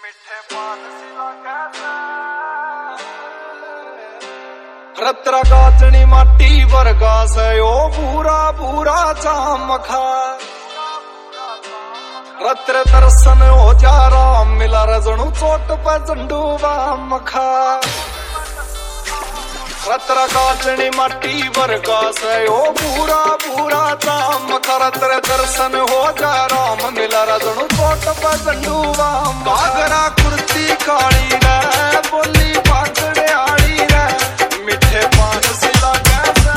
मिठे पान सिला कैसा रत्रा गाचनी माटी वर्गा से ओ पूरा पूरा चामखा रत्र दर्शन हो जा राम मिला रजणु चोट पर झंडूवा मखा रत्र गाचनी माटी वर्गा से ओ पूरा पूरा चामखा रत्र दर्शन हो जा राम मिला रजणु चोट पर झंडूवा घाघरा कुर्ती काली रे बोली पागड़े आड़ी रे मिठे पान सिला कैसा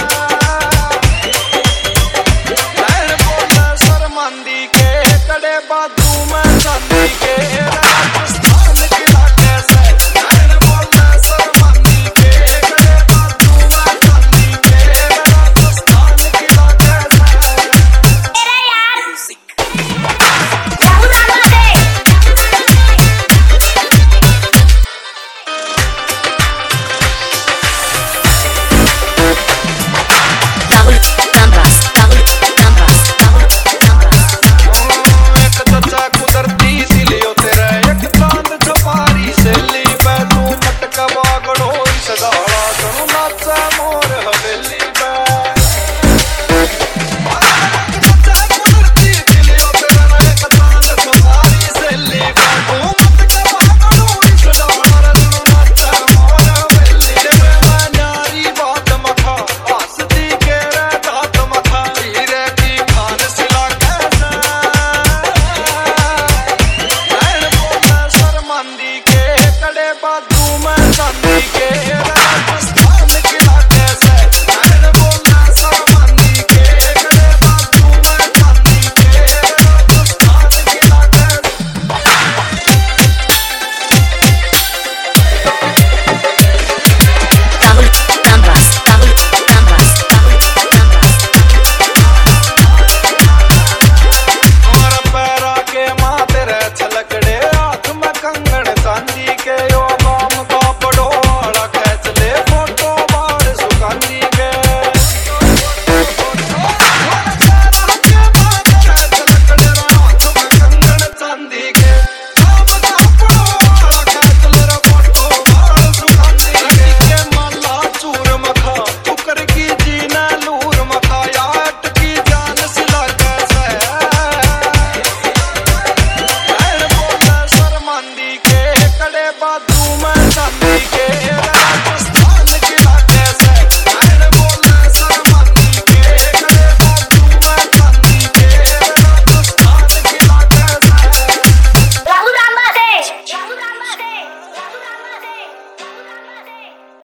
नैन बोले शर्मांदी के कड़े बाजू में चांदी के राजस्थान किला कैसे नैन बोले शर्मांदी के कड़े बाजू में चांदी के राजस्थान किला कैसे मेरा यार राहुल राहुल दे कड़े बाद